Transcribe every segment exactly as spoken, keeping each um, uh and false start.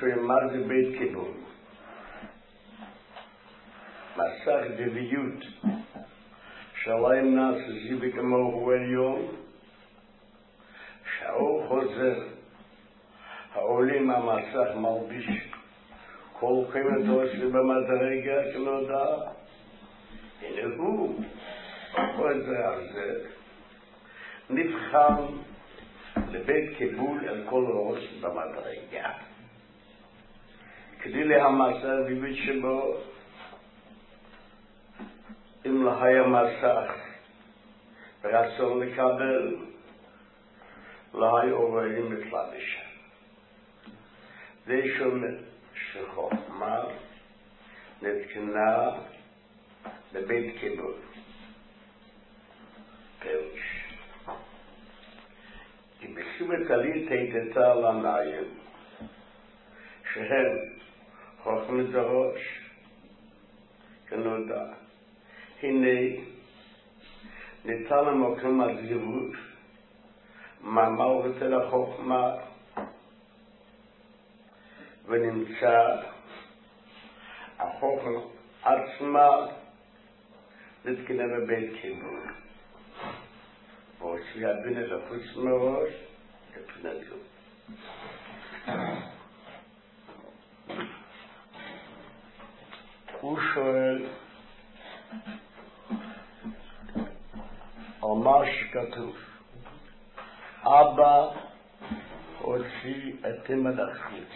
שיאמר זה בית קיבול. מסך דביות שלהם נעשה זיבי כמו הוא עליון, שהאור חוזר, העולים המסך מלביש כל חמדו שבמדרגה כנודע. הנה הוא, החוזר הזה, נבחן לבית קיבול על כל ראש במדרגה. כדי להמסך בבית שבו, אם לא היה מסך רצון לקבל, לא היה רואים את לבישה. זה שומע שחוכמה נתקנה בבית קיבול. פירוש. כי בשומת עלית היתתה על המים, שהם חוכמת הראש, כנודע. הנה, ניתן למקום הזירות, מהמלכות אל החוכמה, ונמצא החוכמה עצמה נתקנה בבית קיבול. והוציא הבינה לחוץ מראש, כפנתו. הוא שואל, על מה שכתוב, אבא הוציא את אמא לחוץ,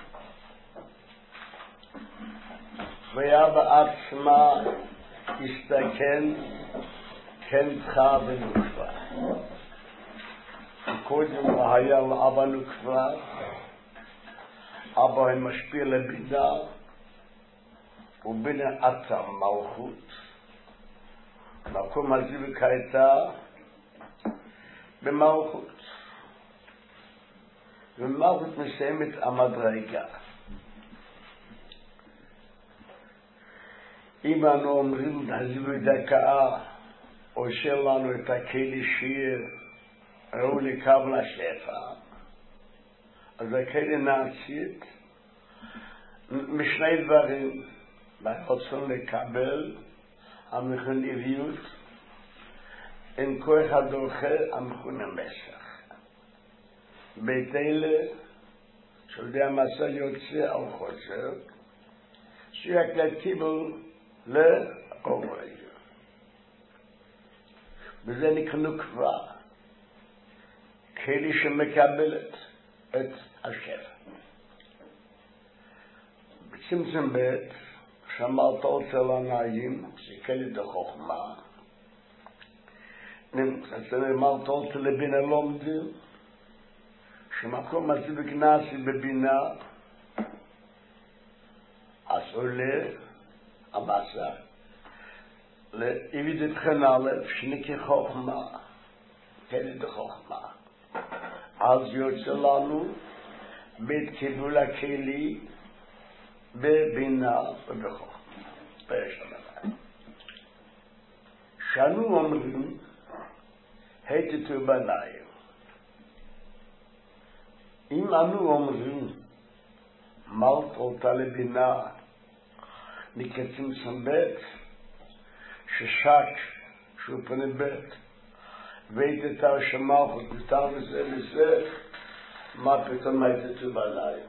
ואבא עצמה הסתכן כן צריכה ונוקבה. קודם היה לאבא נוקבה, אבא משפיע לבינה, ובינה עתה מלכות. מקום הזיווג הייתה במלכות. ומלכות מסיימת המדרגה. אם אנו אומרים הזיווג דקה, או שלנו את הכלי שיר, ראו לקבל השפע, אז הכלי נעשית משני דברים, ברצון לקבל, המכוניות, אין כוח הדוחה המכון המשך. בית אלה, שעודי המסע יוצא על חוזר, שיהיה קיבול לאוריה. וזה נקנו כבר, כלי שמקבלת את השפע. בצמצם בית, שאמרת אצל הנעים, שכלי דחוכמה, אמרת אצל לבינה לומדים, שמקום הזה בגנסי בבינה, אז עולה המסע, לאיביד אתכן א', שנקי חוכמה, כלי דחוכמה. אז יוצא לנו בית קיבול הכלי, בבינה ובחוכמה. פרש המלאי. שאנו אומרים, היתתו בניים. אם אנו אומרים, מלט עולתה לבינה, מקצים סמבט, ששק, שהוא פנה בית, והיתתה שמלכות, ותר וזה וזה, מה פתאום היתתו בניים?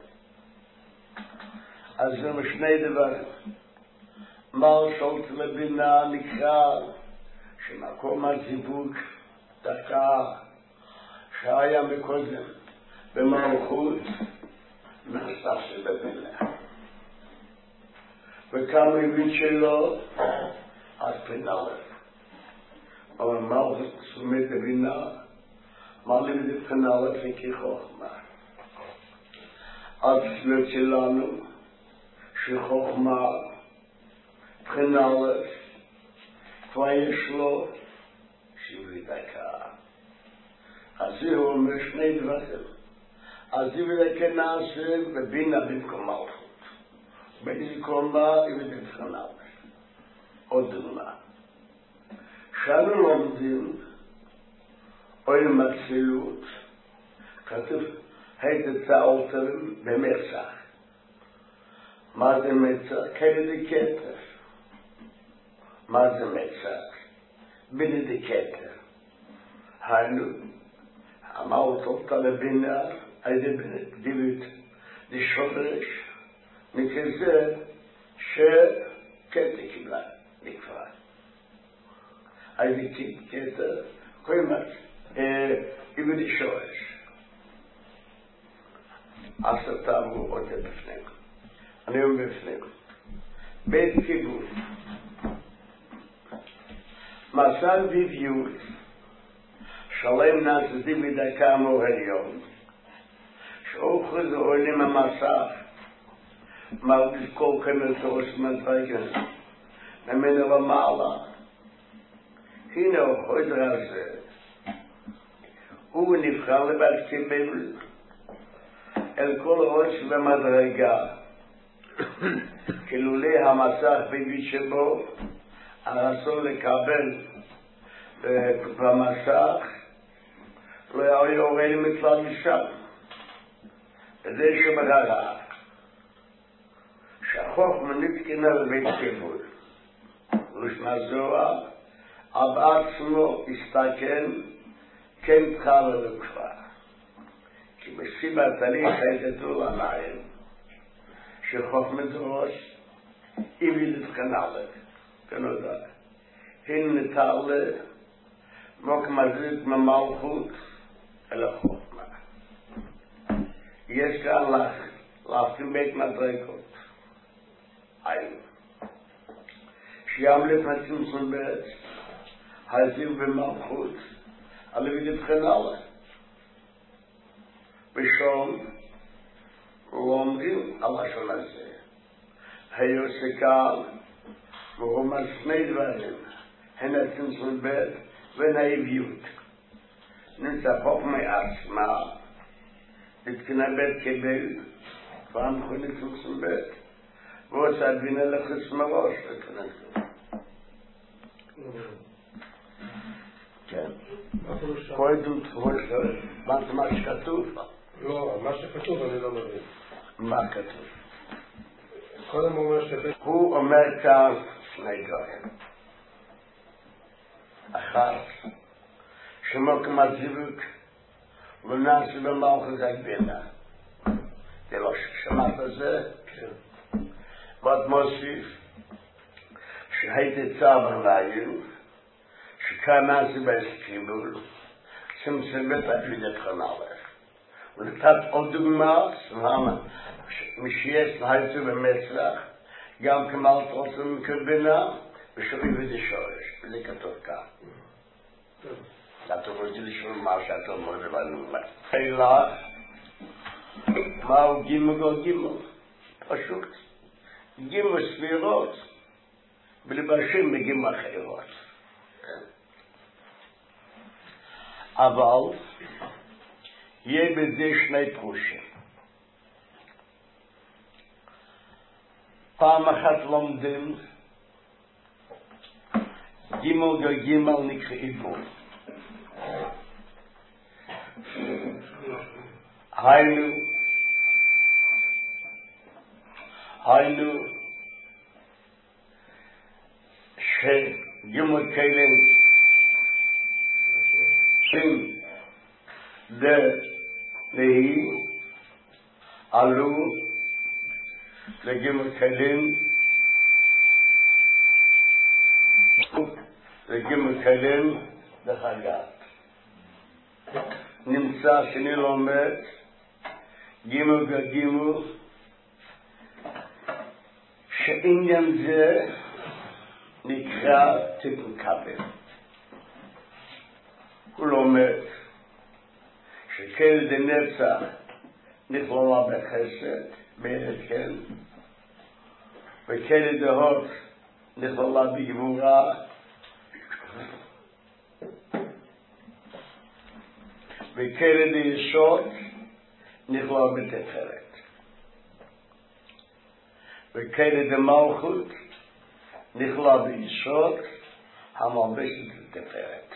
אז זה משני דברים. מל שולט לבינה נקרא שמקום הזיווג דקה שהיה מקודם במלכות נעשה שבבינה. וכמה הבין שלו אז פנלת. אבל מלכות סומת לבינה מלכות פנלת וכי חוכמה. אז יוצא לנו שחוכמה פנלת כבר יש לו שיווי דקה. אז זהו אומר שני דברים. אז שיווי דקה נעשה בבינה במקום מלכות. באיזה קומה היא בפנלת. עוד דוגמה. שאנו לומדים אוי מצלות כתוב היתתה אותם במרצח. מה זה מצח? כאלה דקטר. מה זה מצח? בינה דקטר. היינו, אמרת אותה לבינה, היידה דיבית לשורש, מכזה שקטע קיבלה נקבע. היידה קטר, קוימת, איבד לשורש. אז תעברו עוד בפנים. אני אומר בפנים. בית קיבול. מסע ביביות. שלם נעשתי בדקה מוהליון. שאוכל זה עולים המסע. מרגיש כל כמרתוס מדרגן. ממנו למעלה. הנה הוא הזה. הוא נבחר לבת קיבל. אל כל ראש במדרגה. כלולי המסך בבית שבו, הרצון לקבל במסך, לא היה יורד מכלל משם. וזה שמראה, שהחוכמה נתקנה לבית קיבול. ראשונה זוהר, אב עצמו הסתכן, כן תחל לכפר. כי בסיבת תהליך הייתו למים, שחוכמת ראש, איבי לבחנה לך, כנודע. הן נטל מוק מזריק ממלכות אל החוכמה. יש כאן לך, להפכים בית מדרגות. היינו. שיעם לפנצים סולבט, הייתו במלכות, על איבי לבחנה לך. ושום, הוא אומרים על השון הזה. היו שכאן, והוא אומר שני דברים, הן הצמצום בית ונאיביות. נמצא חוכמה עצמה, לתקנה בית קיבל, כבר אנחנו לצמצום בית, והוא עושה בינה לחץ מראש, לתקנה. כן. פה עדות, מה שכתוב? לא, מה שכתוב אני לא מבין. מה כתוב? קודם הוא אומר שבית... הוא אומר כאן שני דברים. אחת, שמוק מזיבוק ונעשי במלכות הגבינה. זה לא שמעת זה? כן. ועוד מוסיף שהייתי צער בניים, שכאן נעשי בהסקיבול, צמצם בית הפלידת חנלך. ולתת עוד דוגמה, סבמה, משיש להייצו במצלח, גם כמלת רוצים מקבינה, ושאוהים ודשורש. וזה כתוב כאן. אתה רוצה לשאול מה שאתה אומר לנו. אלא, מהו גימל גימל? פשוט. גימל סבירות, ולבשים בגימל אחרות. אבל, יהיה בזה שני פרושים. פעם אחת לומדים, גימל גגימל נקרא עיבור. היינו, היינו, שגימל כלים, דה נהי, עלו, לגימל כלים, לגימל כלים, לחגת. נמצא שני לומד, גימל גגימל, שעניין זה נקרא תיקון כבל. הוא לומד, שכל דנצח נכללה בחסד, בארץ כן, וכל דהות נכללה בגבורה, וכל דישות נכללה בתפארת. וכל דמלכות נכללה בישות המלבשת בתפארת.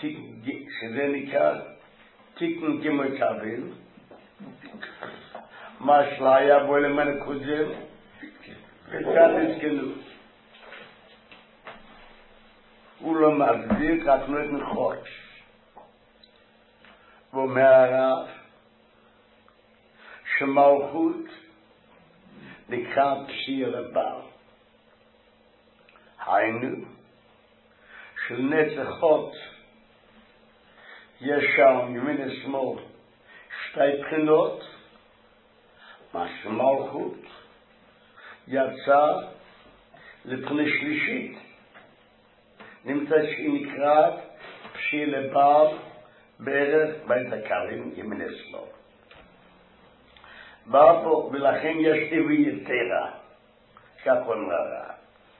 שזה נקרא תיקון גימל כבל, מה שלא היה בו למען קודם, וכאן נזכנו. הוא לא מצדיק, רק לא את נחוץ. ואומר הרב, שמלכות נקרא פסיע לבעל. היינו, של נצחות, יש שם ימין ושמאל שתי בחינות, מה שמלכות יצא לבחינה שלישית. נמצא שהיא נקראת פסיע לבעל בערך בית הקלים ימין ושמאל. בא פה, ולכן יש טבעי יתרה, כך אומר הרב.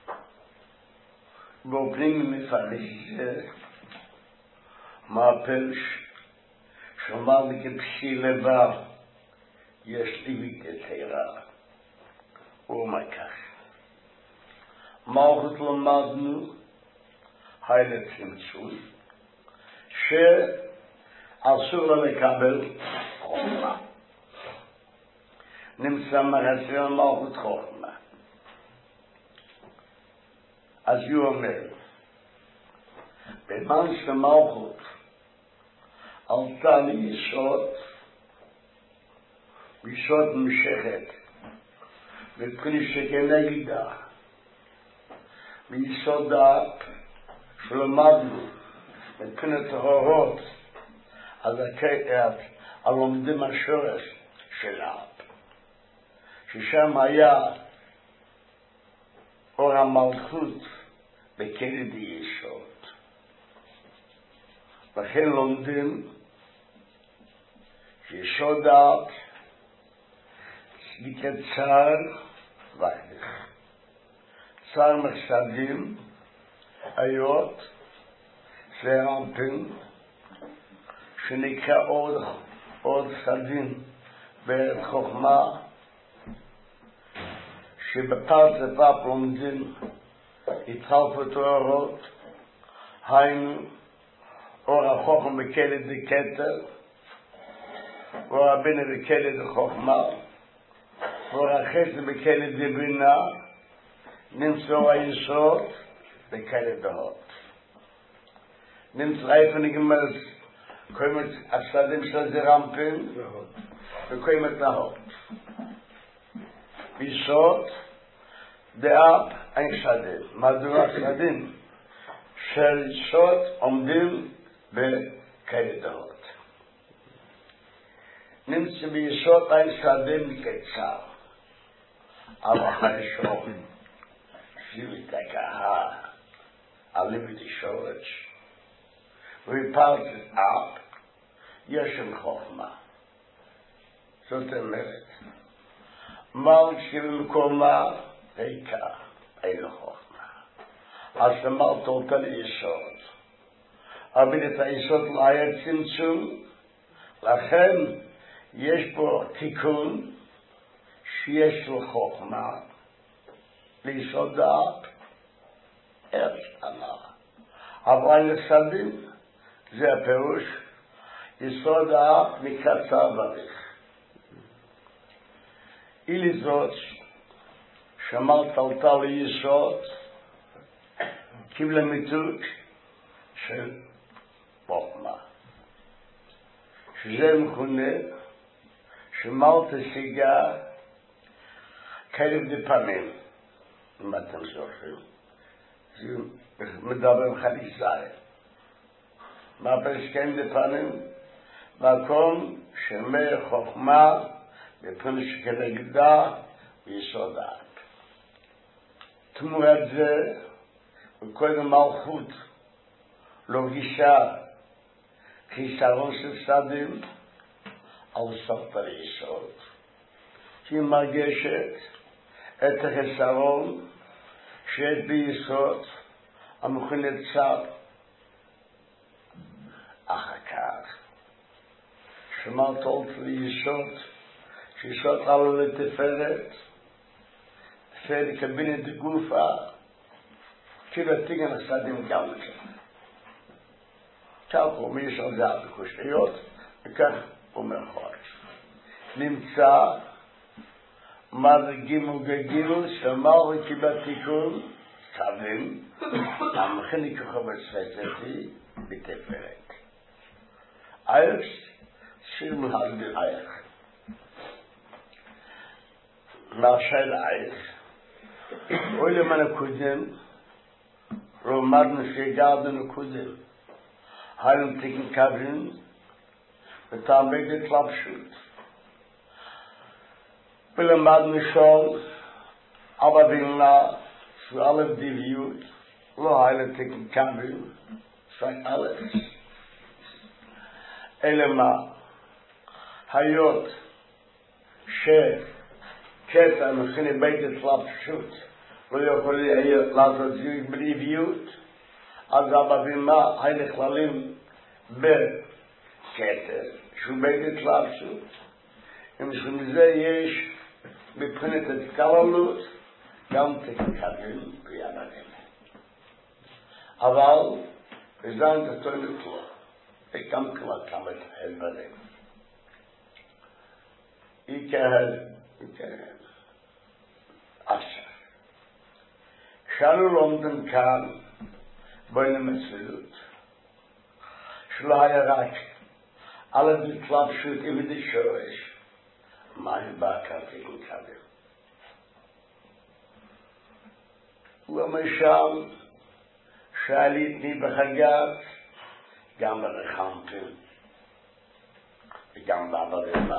באופנים מפרש זה, מה הפרש? שאומר לי כפסי לבב, יש טבעי יתרה. הוא אומר כך. מלכות למדנו, הילה צמצום, שאסור לה לקבל חוכמה. נמצא מרצון מלכות חוכמה. אז הוא אומר, בזמן שמלכות עלתה ליסוד, יסוד משכת, מבחינה שכנגדה, מיסודה שלמדנו, מבחינת ההורות, על הקטעת, על לומדים השורש שלה. ששם היה אור המלכות בקרב יסוד. לכן לומדים שיסוד דעת נקרא צער ואחדך. צער מחסדים היות סרמפין שנקרא עוד עוד סדים בעת חוכמה שבפרט לפרט לומדים התחלפות אורות, היינו אור החוכם בכלד דקטר, אור הבינה בכלד דחוכמה, אור החסד בכלד דבינה, נמצא היסוד בכלד דהות. נמצא איפה נגמר קוימת הסדים של זרמפין וקוימת נהות. יסוד דאב אין סדים. מדוע סדים? של יסוד עומדים בכאלה דעות. נמצא ביסוד אין סדים מקצר. אבל הראשון שיבי תקעה עלים את השורש ופרט אב יש שם חוכמה. זאת אומרת מל שבמקומה ריקה, אין לו חוכמה. אז למל תולתה ליסוד. אבל את היסוד לא היה צמצום, לכן יש פה תיקון שיש לו חוכמה, ליסוד דעת, ערך ענה. אבל לסדים, זה הפירוש, יסוד דעת מקצר בריך. אילי זאת, שמרת עלתה ליסוד, קיבלה מיתוק של חוכמה. שזה מכונה, שמרת השיגה קרב דפנים, אם אתם זוכרים. זה מדבר חליסאי. מה פרשכם דפנים? מקום שמר חוכמה, בפני שכנגדה ויסוד דעת. תמורת זה, וקודם מלכות לא גישה חיסרון של סדים על סוף היסוד. היא מרגשת את החיסרון שיש ביסוד המכונה צו. אחר כך שמרת עולת ליסוד שיסוד עלו לתפארת, תפארת קבינת גופה, כאילו תיגן הסדים גם לזה. כך הוא מיסוד זה בקושיות, וכך אומר חורש. נמצא מה זה גימל גגיל, שאמר כבתיקון, סבים, המכני כחובת ספצתי, בתפארת. אייך, שיר מהגדיר אייך. נרשל אייך, אוי למען הקודם, רומדנו שגרדנו קודם, היינו תקן קברים, ותעמד התלבשות. ולמדנו schon, aber wenn na für alle die Views, lo heile teken kabel, sagt alles. Elema, hayot, she, keta, מכין בית התלבשות, לא יכול לעשות זיג בלי views, אז aber wenn na heile כללים בכתר, שהוא בית התלבשות, ומזה יש מבחינת התקללות גם תקבל בידיים. אבל בזמן תתונת לו, וגם כבר כמה תהל בלב. יקהל, יקהל. עכשיו, כשאנו לומדים כאן בין המציאות, שלא היה רק על התלבשות ובדי שורש, מה בא כרתים כבל. למשל, שעליתי בחגת, גם ברחמתם, וגם בעבודה.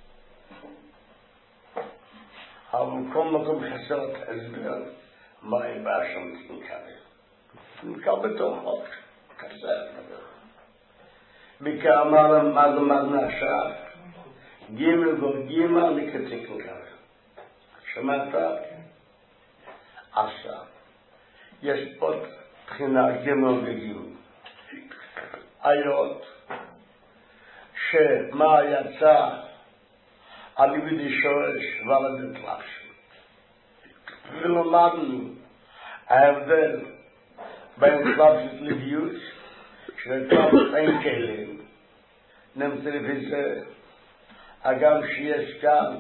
אבל כל מקום חסר את הסבר, מה בא שם כבל. נקל בתור חוק, כסר. בכמה מה למדנו עכשיו, גימל וגימל לקטיקן כבל. שמעת? עכשיו, יש עוד בחינה גימל וגימל. היות שמה יצא על ידי שורש ועל ידי תלבשות. ולמדנו ההבדל בין תלבשות לביוש, שתלבשות אין כלים, נמצא בזה, אגם שיש כאן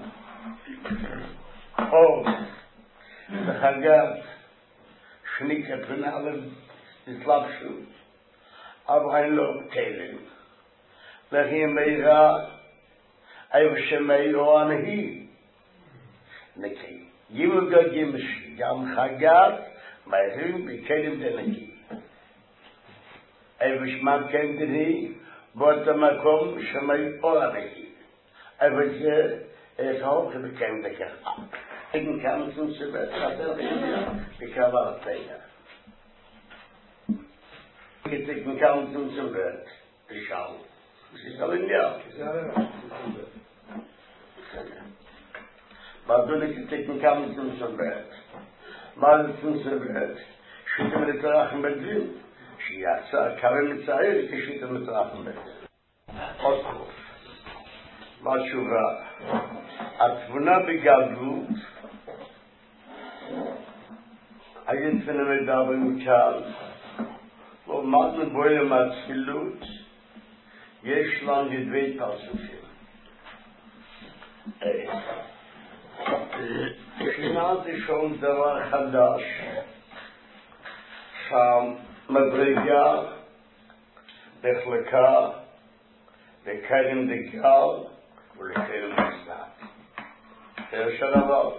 או בחגת שניקה פנאלם התלבשות, אבל אין לו כלים. לכן מהירה, איפה שמאירו הנהי, נקי. גימל גגים גם חגת, מהירים בכלים דנקי. איפה שמם כן דנהי, באותו מקום שמאירו הנהי. איפה זה, איך הולך בכלים דקה. אין כמה סנסוበት, חסר חיניה, בקרבה רצייה. כתקן כמה סנסוበት, בשאול. זה סליניה. זה הרב. בדולי כתקן כמה סנסוበት. מה זה סנסוበት? שיתם לתרחם בדין. שיצא קרם מצעיר, כשיתם לתרחם בדין. עוד קוף. מה תשובה? התבונה בגדלות, היית ונמדה במקל, ולמדנו בוילם התפילות, יש לנו דבי פרצופים. שמעתי שום דבר חדש, שם מדרגה, בחלקה, בקרם דגל, ולקרם דסנת. זה של דבר.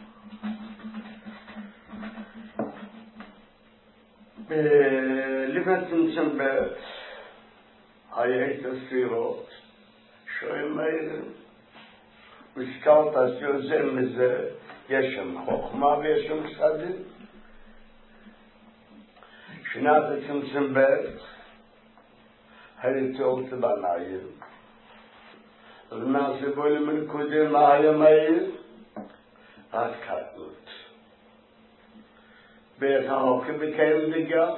לפני צמצם בית, היה את הספירות, שואל מהירים, ושקלת אז יוזם מזה, יש שם חוכמה ויש שם סדים. שנת צמצם בית, היה תולת בניים, ונעשה בו למנקודים מה היה מהיר, רק קטנות. בית ההוקם בקיים דגל,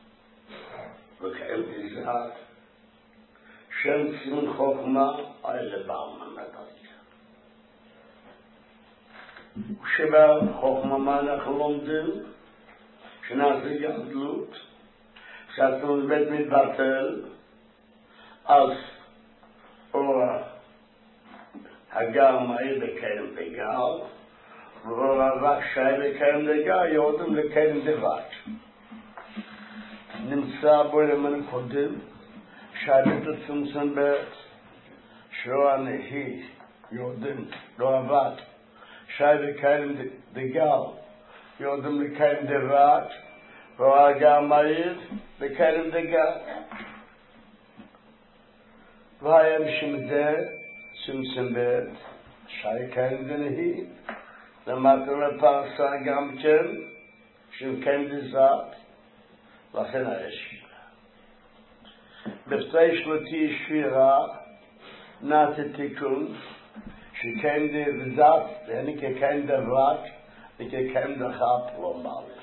וקיים דזעת, שם ציון חוכמה, היה לבאמן מדרגה. ושבא חוכמה מה אנחנו לומדים, שנעשה גדלות, שעצמנו בית מתבטל, אז אורה, הגם מהיר בקיים דגל, ורק שי לקיים דגה, יורדים לקיים דבר. נמצא בו למען קודם, שייבת לצמצם בעת, שלא הנהי, יורדים, לא עבד. שי לקיים דגה, יורדים לקיים דבר, והרגע מהיר לקיים דגה. והים שמדה, צמצם בעת, שי לקיים דנהי, למטה לפרסה גם כן, שמקיים דזת, לכן הישיבה. בפתי שלותי שבירה, נעשה תיקון, שקיים דזת, ואני כקיים דבק, וכקיים דחת לא מעלה.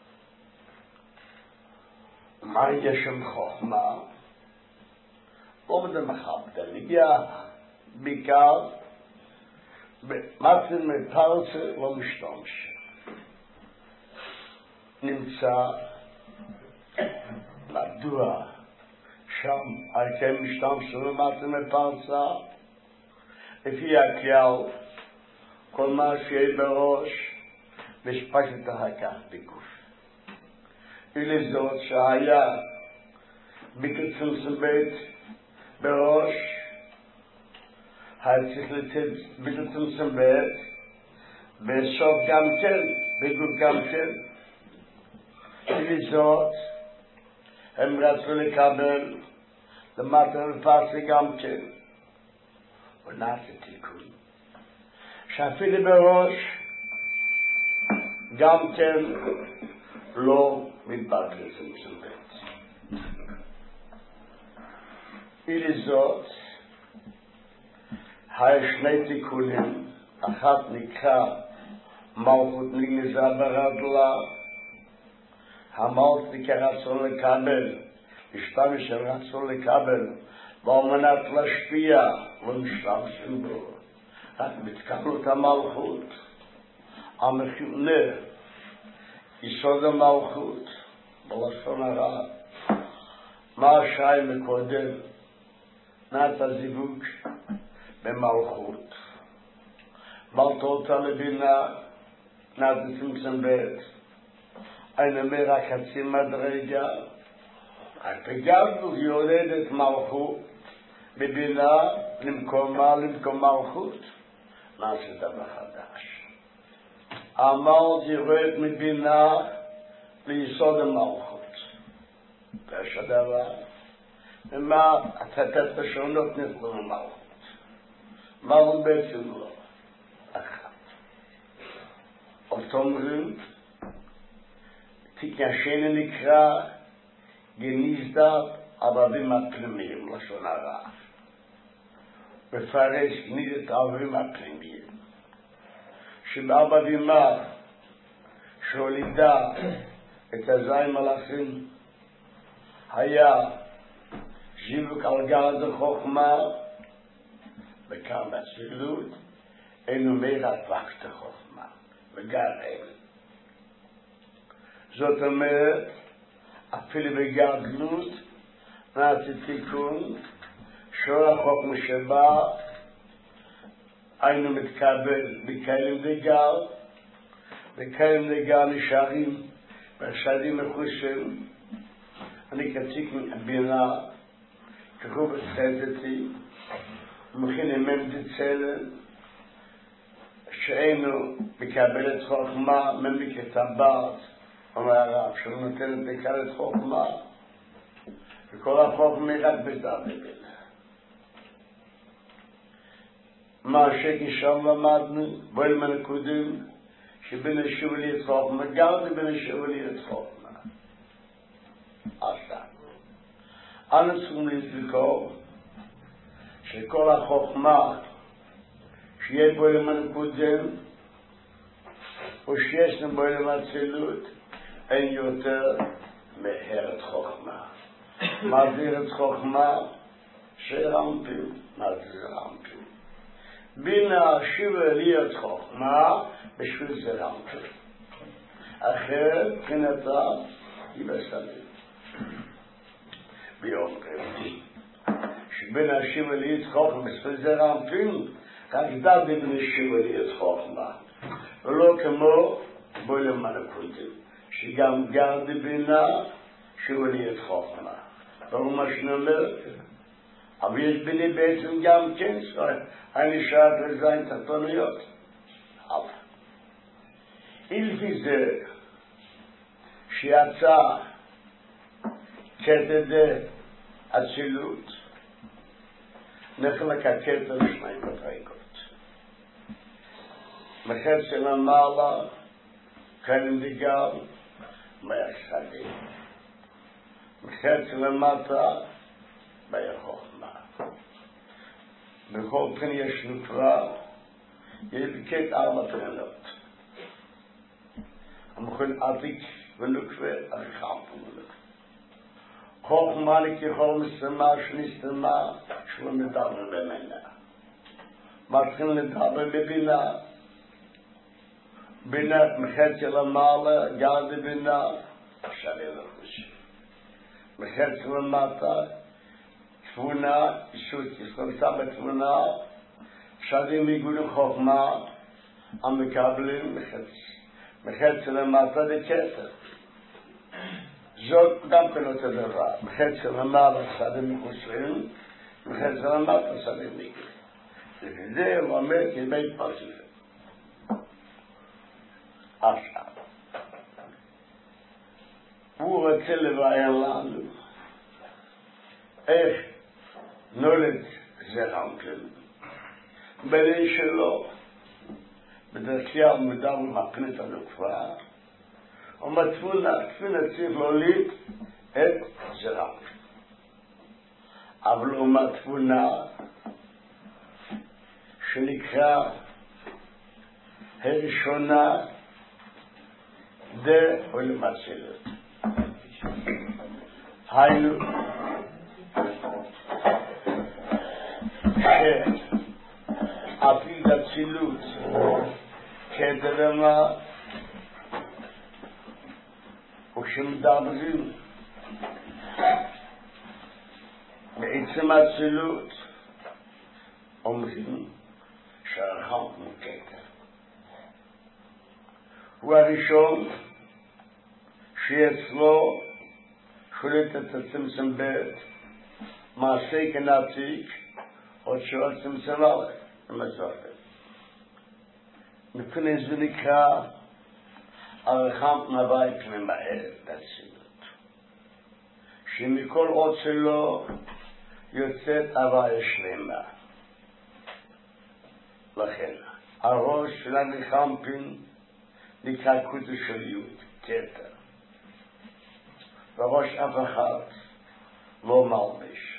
מה יש שם חוכמה? לא בזה מחבדה, נגיע בעיקר, מצן מפרצה לא משתמש. נמצא מדוע שם הייתם משתמש ומצן מפרצה לפי הכלל כל מה שיהיה בראש משפשת ההקח בגוף. ולזאת שהיה בקצמצם בית בראש היה צריך לתת בקצמצם בית בסוף גם כן בגוף גם כן. ולזאת הם רצו לקבל למטה לפרסה גם כן ונעשה תיקון שאפילו בראש גם כן לא מתבטל לצמצם בית. ולזאת היה שני תיקונים, אחת נקרא מלכות נגנזה ברדלה, המלכות נקרא רצון לקבל, השתמש של רצון לקבל, ועל מנת להשפיע, לא משתמשים בו, רק בתקנות המלכות, המכונה, יסוד המלכות, בלשון הרע, מה שי מקודם, נעשה זיווג במלכות, מלכות לבינה, נעשה צמצם בית, אני אומר רק חצי מדרגה, הפגזנו יורדת מלכות, בבינה למקומה למקום מלכות, נעשה דבר חדש. המלכות יורד מבינה ליסוד המלכות. יש הדבר, ומה התתת השונות נכלו למלכות. מלכות בעצם לא, אחת. אותו אומרים, תיקן השני נקרא גניזדה ערבים הפנימיים, לשון הרע. מפרש גניזת ערבים הפנימיים. שבערבים מה שהולידה את הזין מלאכים היה זיווג על גרד החוכמה וכאן בצלילות אינו מירת וקת החוכמה וגם אין. זאת אומרת אפילו בגדלות נעשה תיקון שור החוכמה שבא היינו מתקבל בקיילים דגל בקיילים דגל נשארים והשאדים מחושים אני כציק בינה כחוב התחזתי ומכין אמם דצלם שאינו מקבל את חוכמה ממלכת הבת אומר הרב שלא נותן לקבל את חוכמה וכל החוכמה רק בזר בבינה מה שכשם למדנו בואי מנקודים שבין השוב לי את חוכמה גם בין השוב לי את חוכמה עשה אנו צריכים לזכור שכל החוכמה שיהיה בו למנקודים או שיש בו למצלות אין יותר מהרת חוכמה מה זה הרת חוכמה? שרמפים מה זה רמפים בינה שיבה להיות חוכמה בשביל זה רמפים אחרת כנתה היא בסלית ביום רביעי שבינה שיבה להיות חוכמה בשביל זה רמפים רק דד בינה שיבה להיות חוכמה ולא כמו בולם מלכותים, שגם גר בבינה שהוא נהיית חוכמה. ברור מה שאני אומר? אבל יש ביני בעצם גם כן, אני שעת לזין תחתוניות. אבל אילפי זה שיצא כתד אצילות, נחלק הכתר לשני מדרגות. מחץ למעלה, כאן דגל, מהשדים. מחץ למטה, מהחוכמה. בכל פן יש נקרא, יש בקט ארבע פרנות. המכון עתיק ונוקווה, הרחם ונוקווה. חוכמה לככל מסתמה שנסתמה, שלא מדבר במנה. מתחיל לדבר בבינה, בינה מחצי למעלה, גר בבינה, עכשיו אין לחוש. מחצי למטה, תבונה, אישות, ישכנסה בתבונה, שדים מיגון חוכמה, המקבלים מחצי. מחצי למטה דקטר. זאת גם כן אותו דבר. מחצי למעלה שדים מחוסרים, מחצי למטה שדים מיגון. וזה הוא אומר כבית פרצופים. עכשיו, הוא רוצה לבאר לנו איך נולד זה רמקל. בלי שלו, בדרך כלל מדבר מפנית הנוקפה, ומתפונה, תפינה צריך להוליד את זה רמקל. אבל הוא מתפונה שנקרא הראשונה דה עולם אצילות. היינו שאפיל אצילות כדרמה וכשמדברים בעצם אצילות אומרים שהרחם מוקטר. הוא הראשון שאצלו שולט את הצמצם בית מעשה כנעתיק עוד שעות צמצם עליו למזורת. מבחינת זה נקרא הרחם נביא כממהר בצילות, שמכל עוד שלו יוצאת הוויה שלמה. לכן הראש של הרחמפין נקרא קודש של יוד, כתר. וראש אף אחד לא מלביש.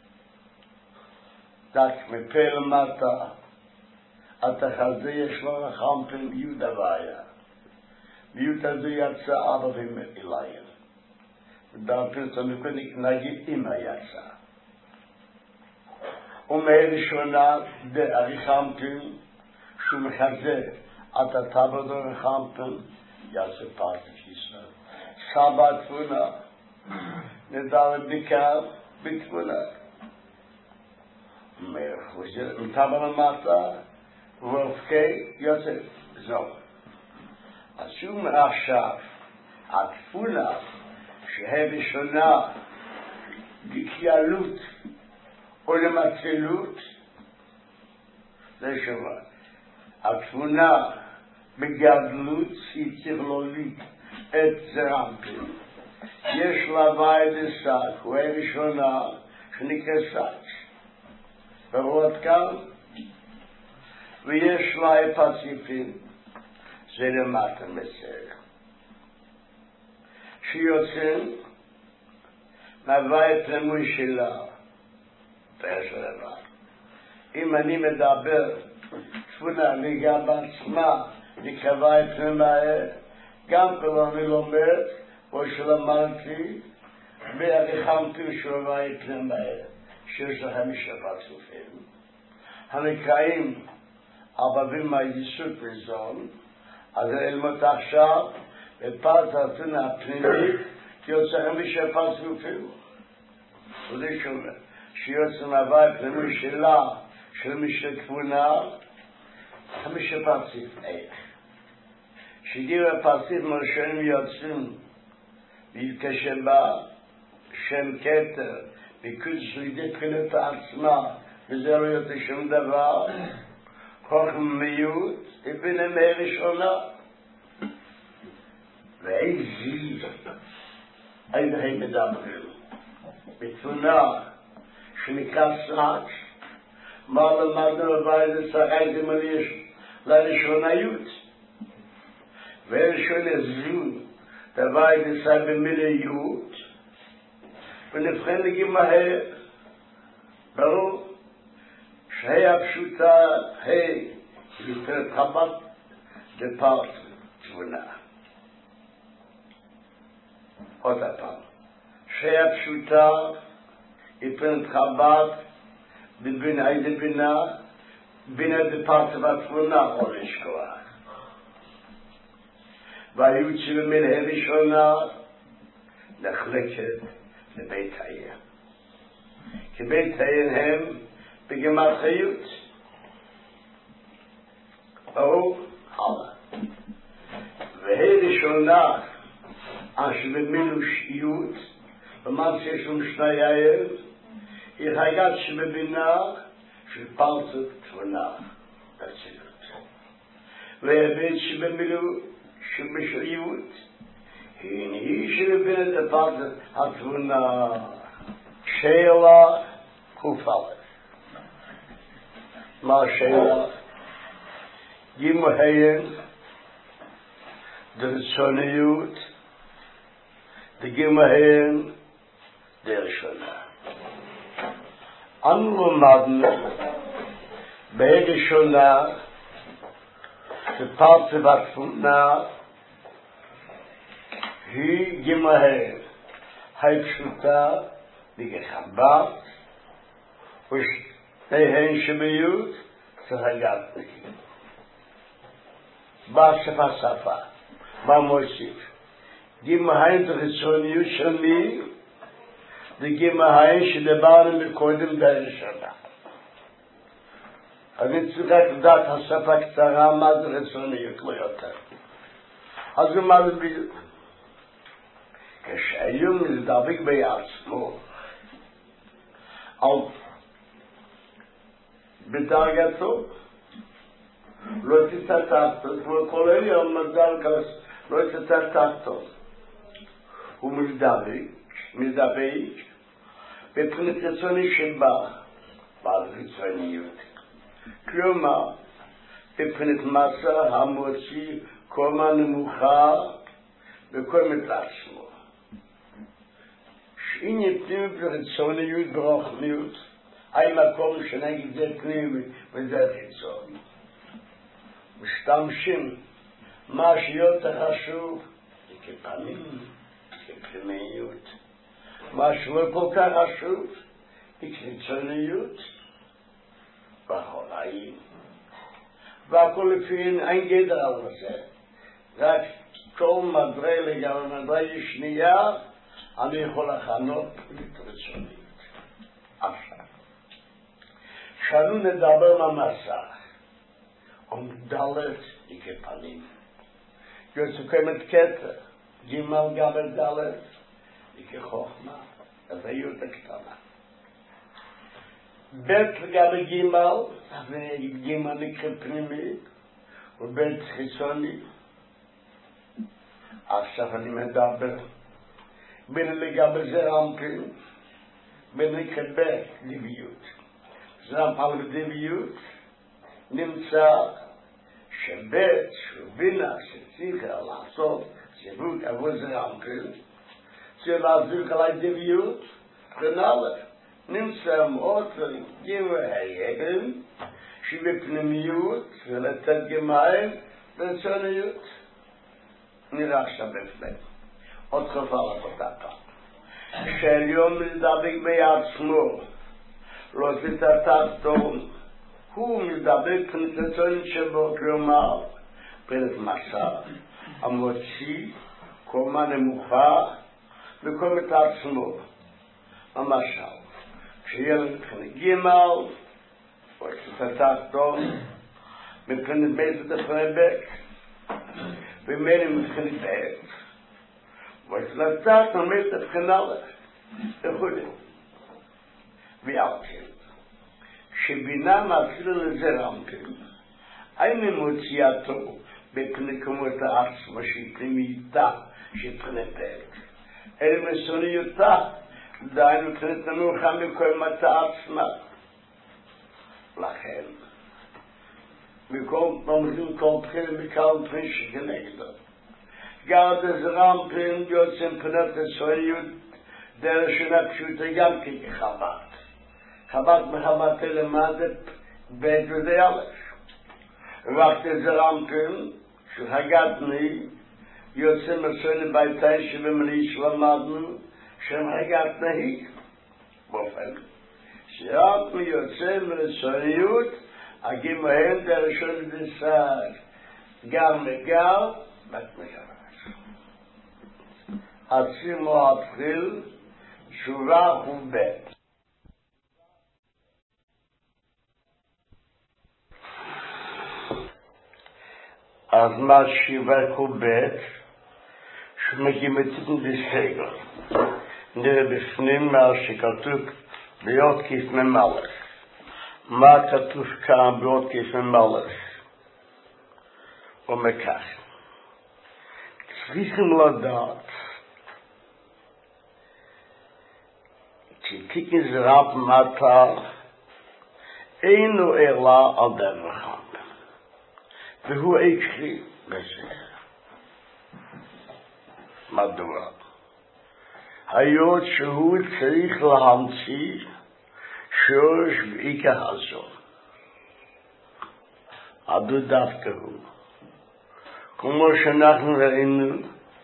רק מפה למטה, התחזה יש לו רחמפין יוד הוויה. ויוד הזה יצא אבא ומאליים. ודאפין סמכוניק נגיד אמא יצא. ומהראשונה הרחמפין שהוא מחזה את הטבדו רחמפין יעשה פרטש ישראל. סבא תבונה נדע לביקר בתבונה. מטבע למטה ואופקי יוצא זו. אז שהוא מעכשיו התבונה שהיא ראשונה בקיילות או למצלות זה שמה. התבונה בגדלות שהיא צריך להוליד את זרמפין. יש לה ויידה שק, הוא הראשונה שנקרא שק. ורואות כאן, ויש לה אפסיפין, זה למטה מסר. שיוצאים מהוויה פנימוי שלה, פרש לבד. אם אני מדבר תבונה לגבי עצמה, לקרבה פנימיה, גם כל אני לומד, או שלמדתי, והרחמתי שרובה פנימיה, שיש לכם משפט סופים. הנקראים אבבים מהיסוד פריזון, אז אלמות עכשיו, בפרט התונה הפנימית, יוצא לכם משפט סופים. וזה שומע, שיוצא מהוויה פנימי שלה, של משתתפונה, המשפט סופים. שגיר הפסיד מרשם יוצאים ויתקשבה שם כתר בקודש לידי תחילת העצמה וזה לא יותר שום דבר חוכמיות אבן המאה ראשונה ואיזי איזה הם מדברים בתבונה שנקרא סעד מה למדנו בבית שרי זה מליש לראשוניות וראשון הזו בבית שרי במיליות ונבחן לגיל מהר ברור שהיא הפשוטה היא יותר חבת לפרט תבונה עוד הפעם שהיא הפשוטה יותר חבת בבין איזה בינה בינה דפרט בתבונה או לשכוח והיוד שבמילה ראשונה נחלקת לבית העיר כי בית העיר הם בגמר חיות ברור הלאה והיא ראשונה אשר במילושיות במה שיש לנו שני העיר היא חייגת שבבינה של פרצות תבונה בצילות והבית שבמילו שבשריות הנה היא שבבינה לפרצות התבונה שאלה כופלת מה השאלה? גימוהיין דרצוניות דגימוהיין דרשונה אנו למדנו בהראשונה שפרצה בתבונה היא גימוהיין הפשוטה בגחבת ושתיהן שמיות שרגעת נקים בשפה שפה מה מוסיף גימוהיין דרצוניות שלי וגימוהיין שדברנו מקודם בראשונה אני צריך לדעת השפה קצרה מה זה רצוניות לא יותר אז מה זה בדיוק כשהיום נדבק בעצמו על בדרגתו לא תתתתו כמו כל היום מדרגת לא תתתתו הוא מלדבק מלדבק בפרט רצוני שבה בעל רצוניות כלומר בפרט מסה המוציא קומה נמוכה וקומת לעצמו שאין יתנים ברצוניות ברוחניות אי מקום שנגיד זה פנימי וזה חיצון משתמשים מה שיותר חשוב זה כפנים, כפנימיות מה שלא כל כך חשוב זה חיצוניות בחולאים והכל לפי אין גדר על זה רק כל מדרי לגבי מדרי שנייה אני יכול לחנות את רצוניות עכשיו שאנו נדבר ממסך ומדלת כפנים יוצא כמת כתר גימל גבר דלת כחוכמה הזהיות הקטנה בית לגבי גימל גימל נקרא פנימי ובית חיצוני עכשיו אני מדבר בין לגבי זה רמפים בין נקרא בית דביות זרם על דביות נמצא שבית שבינה שצריכה לעשות זיווג עבור זה רמפים צריך להזיק עלי דביות ונאלף נמצא מאוד גימל היגן שבפנימיות ולתת גמיים ברצוניות נראה עכשיו בפני עוד תקופה לעבודה פעם שהעליון מדבק בעצמו לא תתתתו הוא מדבק פרצונית שבו כלומר פרק מסע המוציא קומה נמוכה וקומת עצמו המשל כשילד מבחינת גימל או תתתתו מבחינת בית ותפרבק ומאלה מבחינת בעת. והצלצת נאמרת הבחינה לך. וכולי. ואלכן. כשבינה מתחילה לזרמתם, אין מוציאתו בפני כמות העצמה שהיא פנימיתה, שהיא פנימית בעת. אלא מסוניותה, דהיינו מבחינת נמוכה מכל מטה עצמה. לכן, מכל ממרים כל בחינה מקל פרין שכנגדו. גם דזרמתם יוצא מבחינת הסוניות, דרך שנה פשוטה גם כחב"ד. חב"ד מחב"ד למדת בית ודיאלש. ורק דזרמתם, שחגדני, יוצא מסוני ביתיים שבמני שלמדנו, שם חגדני. באופן. שרק מיוצא מרצוניות, הגיע מהן דרשון דסר, גם מגר, בת מגרש. עצימו התחיל, תשובה ובית. אז מה שיבה ובית, שמגיעים את דסגל. נראה בפנים מה שכתוב, ביות כיף ממלך. מה כתוב כאן ביות כיף ממלך? ומכך. צריכים לדעת שתיקן זרם מטה אינו אלא על דבר אחד. והוא עיקרי בזה. מדוע? היות שהוא צריך להמציא שורש ועיקר הזו. עדו דווקא הוא. כמו שאנחנו ראינו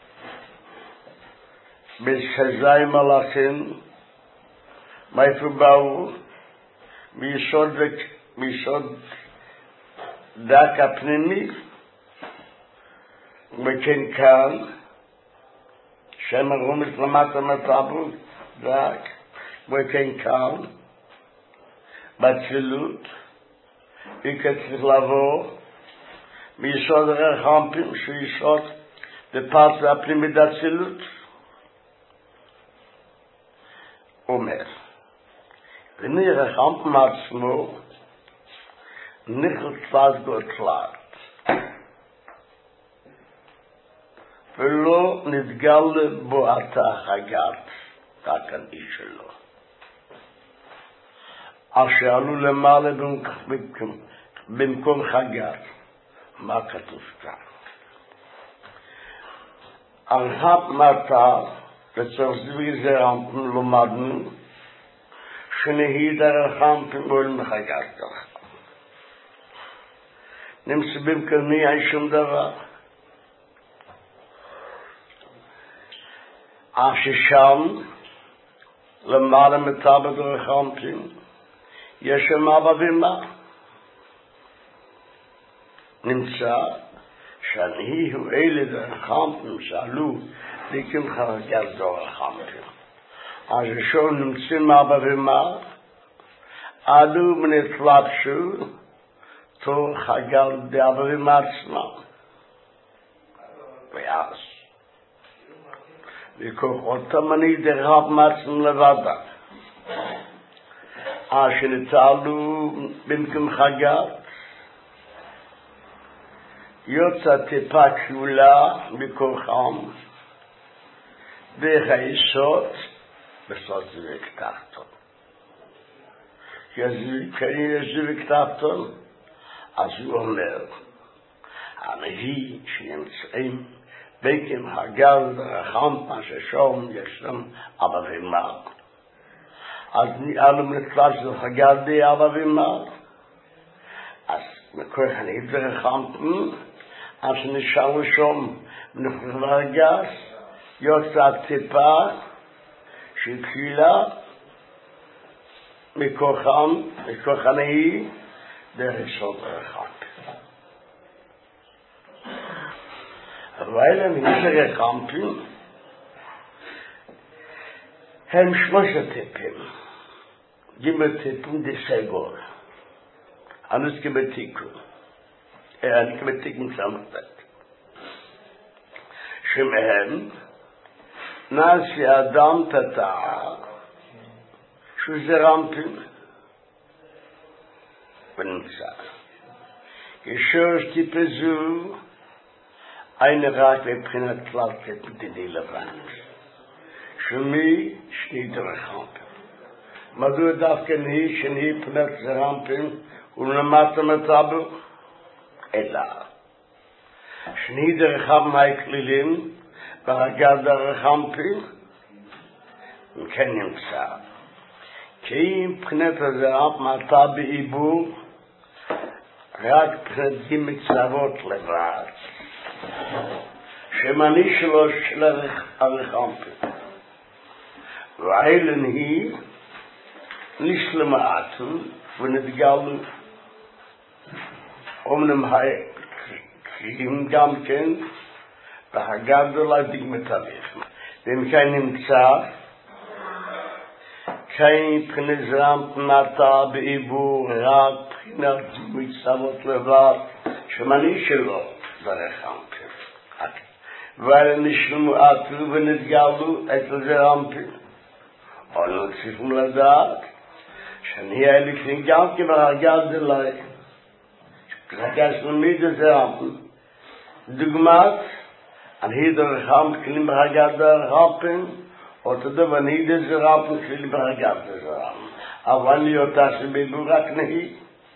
בסזי מלאכים, מאיפה באו? מיסוד, מיסוד דק הפנימי, וכן כאן, שם הרומס למטה מטאבו, דק, וכן כאן, בצילות, וכן צריך לבוא, מיסוד הרחמפים, שיסוד בפרט והפנימי דצילות, אומר, ומי רחמפים עצמו, nicht was gotlat. ולא נתגלה בו אתה חגת, כאן איש שלו. אשר עלו למעלה במקום חגת. מה כתוב כאן? ארחת מטה, לצורך זווי זרמתם לומדנו, שנהיד הרחמתם מול מחגת כך. נמצאים כמי אין שום דבר. אך ששם, למעלה מטבע דרחמתים, יש שם אבא ומה. נמצא שאני הוא אלה דרחמתים שעלו ליקים חרגת דרחמתים. אז ששם נמצאים אבא ומה, עלו ונתלבשו, תור חגל דאברים עצמם. ואז, וכוחותם אני דרב מעצמם לבדה. אשר נתעלו במקום חגל, יוצא טיפה כלולה מכוחם, דרך היסוד, בסוד זיוויק תחתון. כנראה זיוויק תחתון, אז הוא אומר, הנהי שנמצאים בקם הגל ורחמת ששום ישם אבא ומר. אז נעלו מנפלט של הגל די אבא ומר. אז מכוח הנהי ורחמתם, אז נשארו שום מנפלט הגס, יוצא טיפה שהתחילה מכוחם, מכוח הנהי, דרך סוד רחמתם. אבל הם נשאר רחמתם, הם שלושה טיפים. גימל טיפים דסגור. אנוס גימל תיקון. אני גימל תיקון סמכת. שמהם נעשי אדם תתעה שזה רמפים ונמצא ישורש טיפזו eine רק מבחינת כלל כתדי לבן שמי שני דרחמפים מדוע דווקא נהי שנהי פנת זרמפים ולמטה מטאבו אלא שני דרחם מהכלילים והגד דרחמפים וכן נמצא כי אם פנת הזרמפ מטה בעיבור רק פנת מצוות לבד שמני שלו של הרחמפים ואילן היא נשלמעתו ונתגלו אומנם הקריאים גם כן והגדול הדיגמטליך ואם כן נמצא כן פנזרם פנתה בעיבור רק פנת מצוות לבד שמני שלו ברחמפים ואלה נשלמעתו ונתגלו את זרמפים אבל צריכים לדעת שאני הלכתי גם כבהגד אליי שפגש למיד הזרמפים דוגמת אני דרחם כלים בהגד הרחמפים אותו דבר אני דזרמפים כלים בהגד הזרמפים אבל אני אותה שביבור רק נהי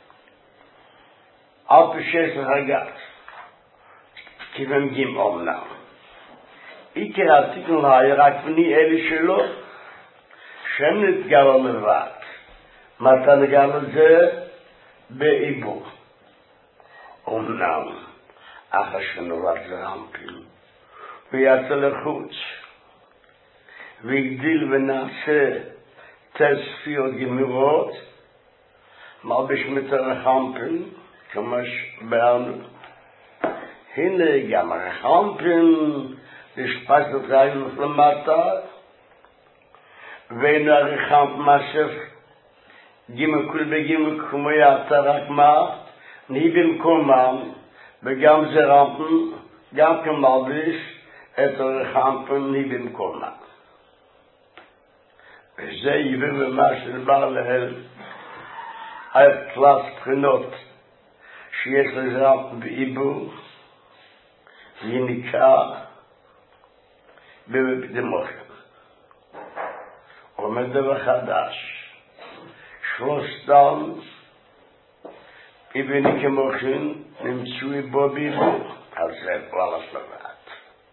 על פשש להגד כיוון גימ אומנם עיקר התיקון היה רק בני אלה שלו שם נתגלה לבד מתי נגלה זה בעיבור אומנם אחר שנולד זרמפים ויצא לחוץ והגדיל ונעשה תספיות גמירות מלבש מתרחמפים כמו שבאנו הנה גם הרחמפים לשפש לחיוב למטה ואין הרחמפ מאשר גימל כול בגימל כמו יעתה רק מה נהי במקומם וגם זרמפים גם כמלביש את הרחמפים נהי במקומם וזה יביא למה שנבר להל על כלל בחינות שיש לזרמפים בעיבור יניקה בבקדמוכם עומד דבר חדש שלושתם אבני כמוכן נמצאו בו בעיבור על זה כלל השלמת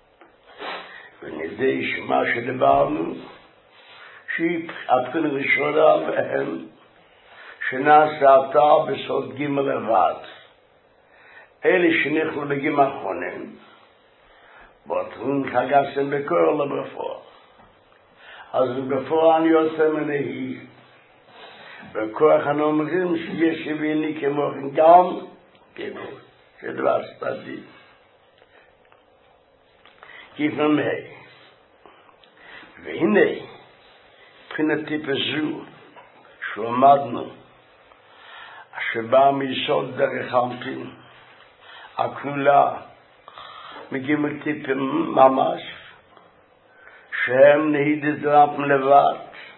ונדעי שמה שדיברנו שהיא הבחין ראשונה בהם שנעשתה בסוד ג' לבד אלה שנכלו בג' האחרונים בוטרים חגסם בקור לברפואה אז בפועל אני עושה מנהי בכוח הנאמרים שיש שביני כמוכן גם כמו שדבר סתדי כיפם ה' והנה מבחינתי פזו שלמדנו שבא מיסוד דרחמפים הכלולה מגימל טיפים ממש שהם נהיד זרמפים לבד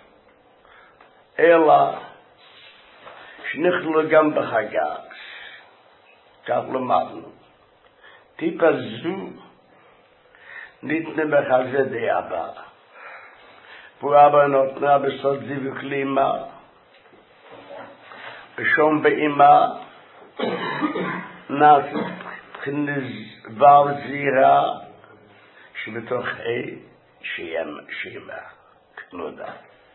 אלא שנכלו גם בחגץ כך למדנו טיפה זו ניתנה בחזה די אבא פה אבא נותנה בסוד זיווק לאמא ושום באמא נעשית בחינת ור זירה שבתוך אי שימה כנודה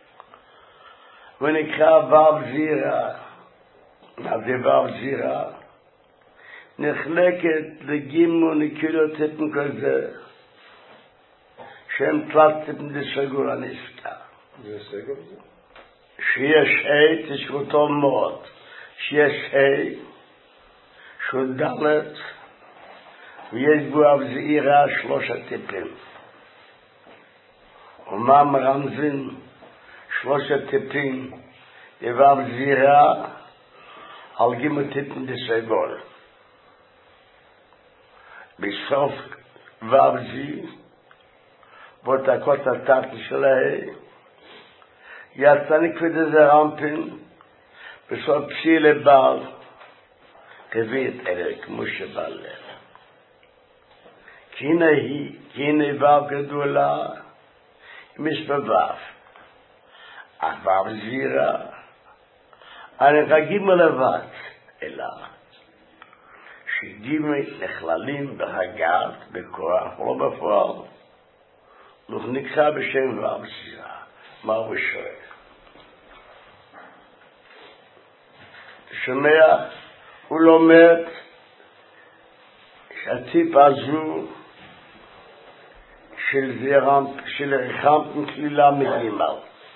ונקרא ור זירה מה זה ור זירה נחלקת לגימו נקילו טיפן כזה שהם תלת טיפן דסגור הנסקה זה סגור זה? שיש אי תשבותו מאוד שיש אי שהוא דלת ויש בו אב זעירה שלושה טיפים ומה מרמזים שלושה טיפים יבב זעירה על גימל טיפים דסגור בסוף וב זי פרוטקות הטאטי שלהם, יצאני כבד זה רמפין, בסוף פשי לבעל, הביא את אלה כמו שבא לב. כי הנה היא, כי הנה ואב גדולה, מסבב, אבב זירה, אני רגיל לבד, אלא שגימי נכללים בהגעת, בכוח, לא בפועל, לא נקרא בשם ואב זירה. מה הוא שואל? שומע, הוא לומד שהטיפ הזו של זרם, של רחמת כלילה מגימל.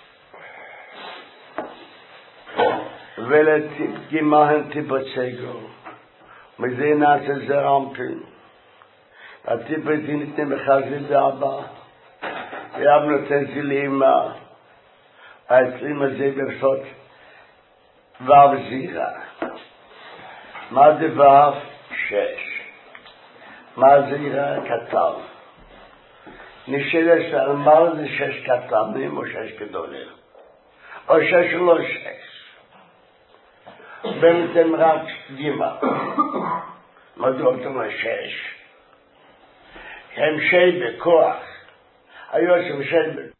ולטיפ גימה הם טיפוצגו. מזה נעשה זרמפים. הטיפ הזה ניתן בחזי דאבא. ואב נותן זלימה. האצלים הזה ברשות ואב זירה. מה זה ואב? שש. מה זירה? קטן. נשאלה שעל מה זה שש קטנים או שש גדולים? או שש לא שש. במתם רק גימה. מדוע אתה אומר שש? הם שי בכוח. היו שהם שי בכוח.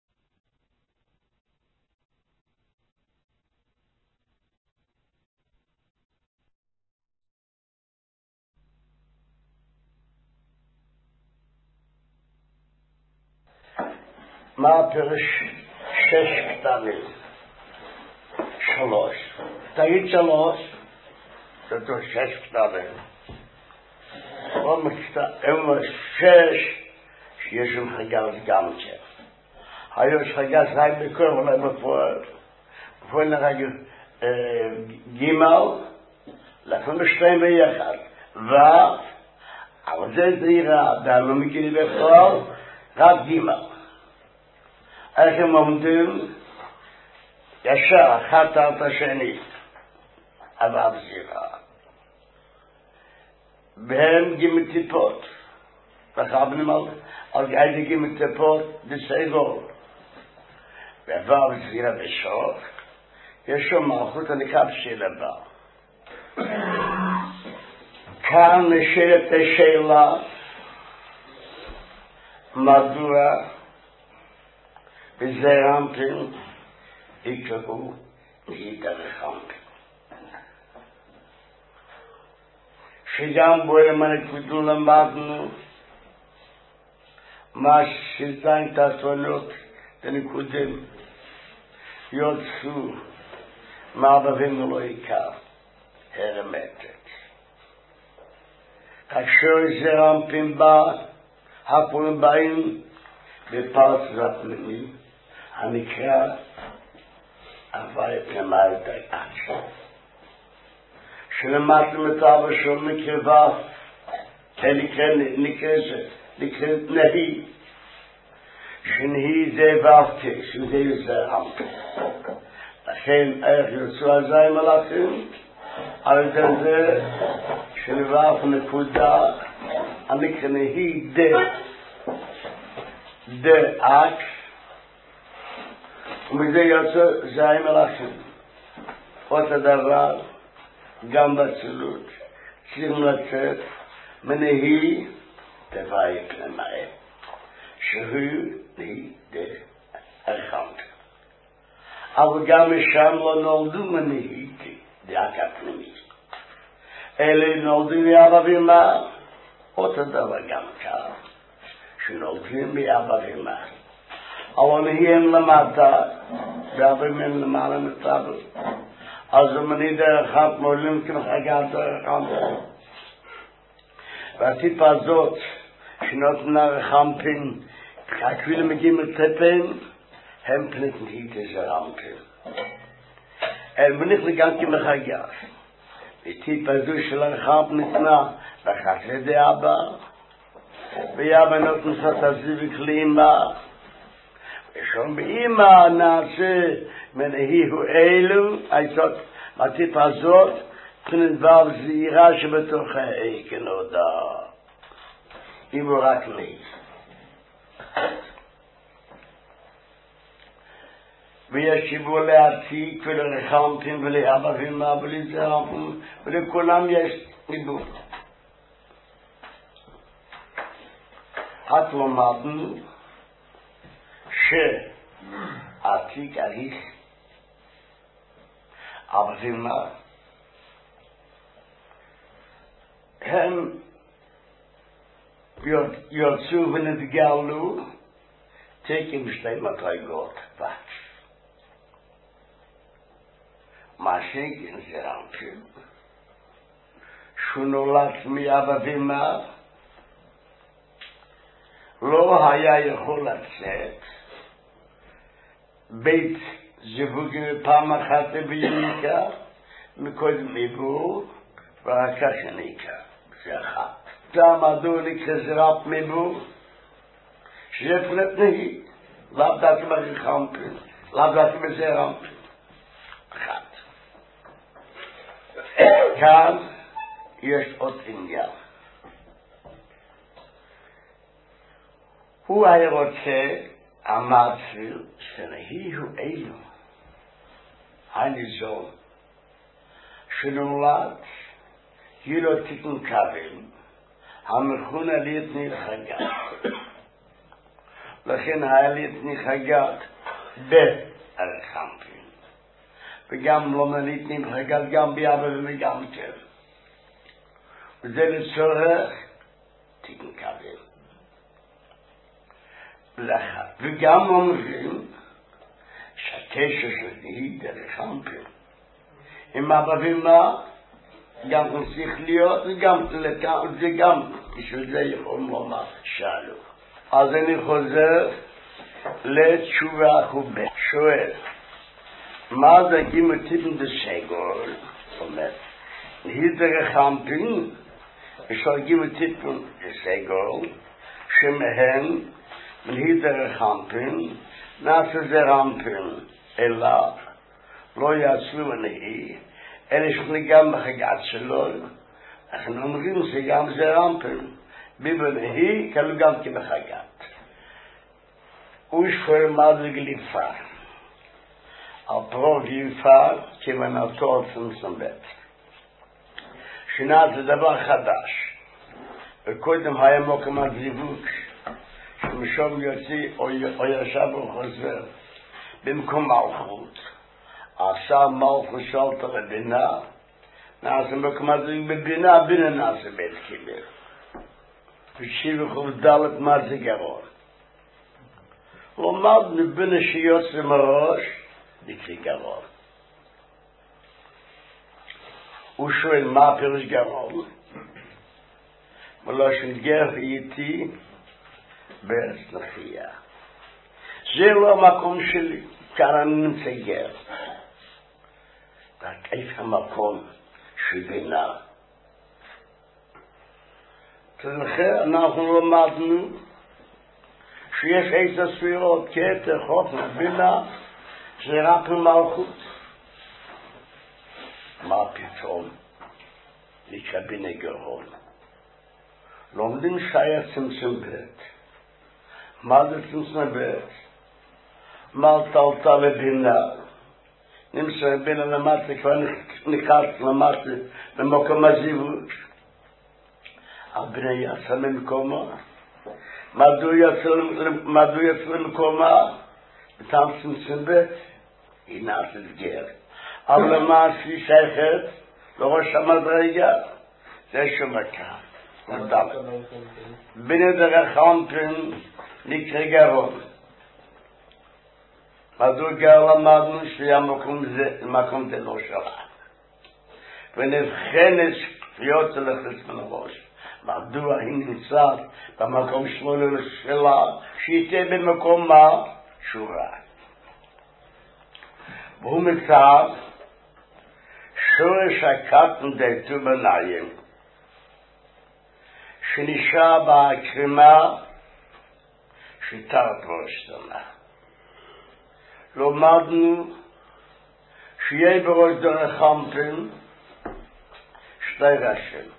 מה הפרש שש קטנים? שלוש. תגיד שלוש, זאת אומרת שש קטנים. הם שש, שיש עם חגז גם כן. היו שחגז רק בקור, אולי בפועל. בפועל נרגע גימל, לפעמים בשתיים ביחד. ו, אבל זה זהירה, ואנו מגיעים בפועל, רק גימל. איך הם עומדים? ישר, אחת על השני. אבב זירה. והם גימי טיפות. וחבנים על איזה גימי טיפות בסגול. ואבב זירה בשוק. יש שם מלכות הנקרא בשאלה בה. כאן נשאלת השאלה מדוע בזרמפין יקראו להתרחמפין. שגם בו למנקודו למדנו מה שזין תעצונות לנקודים יוצאו מערבבים ולא עיקר הרמטת. כאשר זרמפין בא, הפורים באים בפרס רפלמי הנקרא הווי פנמי דייאץ' שלמדנו את אבא של מקרבה נקרא זה נקרא נהי שנהי זה ואבתי שזה זרמפין לכן איך יוצאו הזי מלאכים על ידי זה שלבאף נקודה הנקרא נהי דה דאק ומזה יוצא זי מלאכים. אותו דבר גם בצילות צריכים לצאת מנהי תוואי פנמי שהוא נהי דארחמת. אבל גם משם לא נולדו מנהיתי דאק הפנימית. אלה נולדו מאבא ואמא, אותו דבר גם כאן. שנולדים מאבא ואמא. אבל נהיים למטה, ואבא מהם למעלה מטבל. אז מני דרך אחת מועלים כמחגת דרך אחת. והטיפה הזאת, שנותנה רחמפין, ככביל מגיעים לטפן, הם פנית נהיית זרמפין. אל מניח לגן כמחגת. וטיפה זו של הרחמפין ניתנה, ואחת לידי אבא, ויאבא נותן סתזיביק לאמא, ושום באמא נעשה מנהיהו אלו, היסוד מהטיפה הזאת, מבחינת דבר זהירה שבתוך האי כנודע. אם הוא רק לי. וישיבו לעתיק ולרחמתם ולאבא ואמא ולזרעם ולכולם יש ניבוא. רק למדנו שעתיק אריך אבא ואמא הם יוצאו ונתגלו תקים שתי מדרגות בת. מה שכן זה רמפים שהוא נולד מאבא ואמא לא היה יכול לצאת בית זיווגים פעם אחת ביניקה מקודם עיבור ואחר כך שניקה. זה אחת. שם עדו לקזרת מיבור שזה פרט נהי לאו דעתי ברחמפים לאו דעתי בזה רמפים אחת. כאן יש עוד עניין. הוא היה רוצה המצווה שנהי הוא אלו הניזון שנולד יהיה לו תיקון כבל המכונה ליתני חגת. לכן היה ליתני חגת ברחמפים וגם לא ליתני חגת גם באבא וגם כן. וזה לצורך תיקון כבל. וגם אומרים שהקשר שלי ברחמפים עם אבא ואמא גם צריך להיות וגם זה גם בשביל זה יכולים לומר שאלו. אז אני חוזר לתשובה חובה. שואל מה זה גימטיבן דסגול? אומרת הידר רחמפין יש גימטיבן דסגול שמהם מנהידר רחמפין נעשה זה רמפין אלא לא יעצלו הנהי אלה שגם בחגת שלו אנחנו אומרים שגם זה רמפין בבנהי כאלו גם כבחגת. הוא שואל מה זה גליפה על פרו גליפה כוונתו על צמצום בית שינה זה דבר חדש וקודם היה מוקם הזיווג שמשום יוצא או ישב וחוזר במקום מלכות עשה מלכות שלטה לבינה נעשה מקום הזיווג בבינה בינה נעשה בית קיבל ושיב וחובדלת מה זה גרון למדנו בינה שיוצא מראש לקריא גרון. הוא שואל מה פירוש גרון ולשון גר איתי בארץ נחייה. זה לא המקום שלי, כאן אני נמצא גר. רק איפה המקום שבינה. ולכן אנחנו למדנו שיש עשר ספירות, כתר, חוכמה, בינה, זה רק מלכות. מה פתאום? נקרא בינה גרון. לומדים שהיה צמצום בית. מה זה צמצום בית? מה טלטל לבינה? נמצא בינה למטה, כבר נכנס למטה, למקום הזיווג. הבינה יצא למקומה. מדוע יצא למקומה? בטעם צמצום בית. היא נעשית גר. אבל מה שהיא שייכת? לראש המדרגה. זה שמכה. בינה דרחמפין נקרא גרון. מדוע גר למדנו שהמקום זה, מקום זה לא שלה. ונבחנת להיות לחץ מן הראש. מדוע היא נמצאת במקום שלו לשלה, שהיא במקום מה? שורה. והוא מצב שורש הקטן דייתו בניים שנשאר בהקרימה שתרת ראשתנה. למדנו שיהיה בראש דרחמפין שתי ראשים.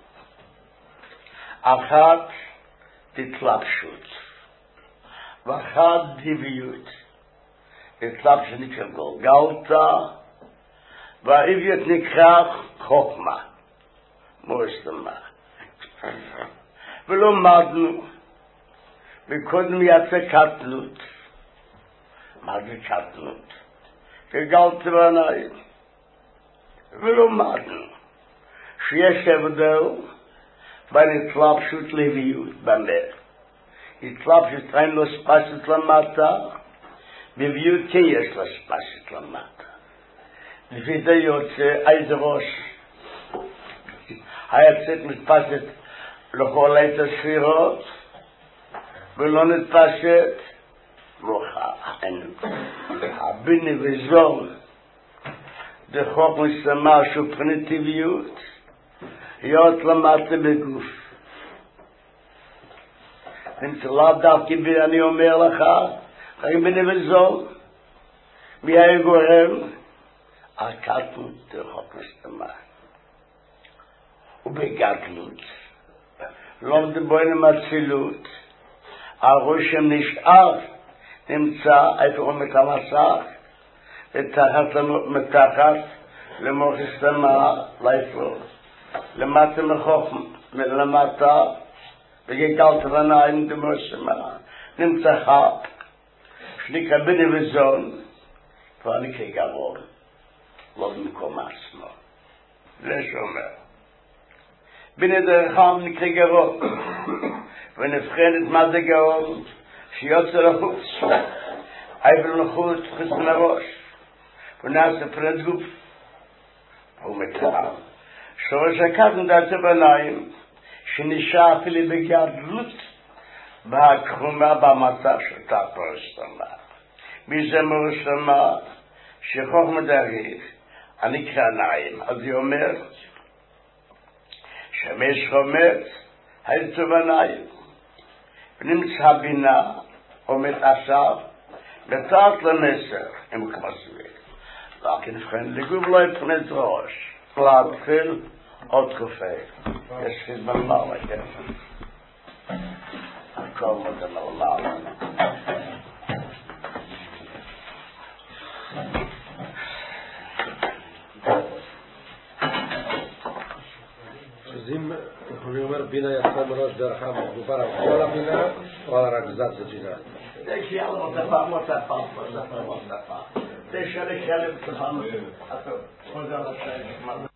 אחת תתלבשות ואחת דיביות. אצלב שנקרא גולגלתא, והאיביות נקרא חוכמה, מוסלמה. ולומדנו, וקודם יצא קטנות, מה זה קטנות? גלגלתא בעיניים. ולומדנו, שיש הבדל בין התלבשות לוויות במר. התלבשות אין לו ספסת למטה, בוויות כן יש לו ספסת למטה. לפי זה יוצא איזה ראש. היצאת מתפסת לכל עת הספירות, ולא נתפסת מוחה. הבינה וזון, דחוק מסתמה שהוא פרימיטיביות, להיות למטה בגוף. נמצא לאו דווקא בי, אני אומר לך, חיים בינה וזון, מי היה גורם? הקטנות דחוק מסתמה. ובגדלות, לא מדברים על אצילות, הרושם נשאר, נמצא איפה עומק המסך, ותחת מתחת למוח הסתמה, לאיפה, למטה מחוכמה, למטה, וגלגלתא בעיניים דמוסמה, נמצא חק, שנקרא בינה וזון, כבר נקרא גרון, לא במקום עצמו. זה שאומר, בינה דרכם נקרא גרון, ונבחנת מה זה גרון, שיוצא לחוץ, עבר לחוץ, חוץ מן הראש, ונעשה פרד גוף, הוא מתאר. שורש הקטנות דעתו בעיניים, שנשאר אפילו בגדלות, בהקרומה במצב של תת מוסלמה. מי זה מוסלמה? שחוכמה דריך, הנקרא עיניים. אז היא אומרת, שמש חומץ, הייתו בעיניים. ונמצא בינה, עומד עכשיו, בתת למסר, עם כמסווי. לכן נבחן לגוב לא יפחנת ראש. להתחיל עוד קפה. יש חיזמן מעלה, כן? הכל מודן על מעלה. אז אם אני אומר בינה יצא מראש דרכם, מדובר על כל הבינה או על רגזת הבינה? זה שיאל מוספה, מוספה, מוספה, מוספה. זה שלי שלם צחנו. חוזר לשאלה.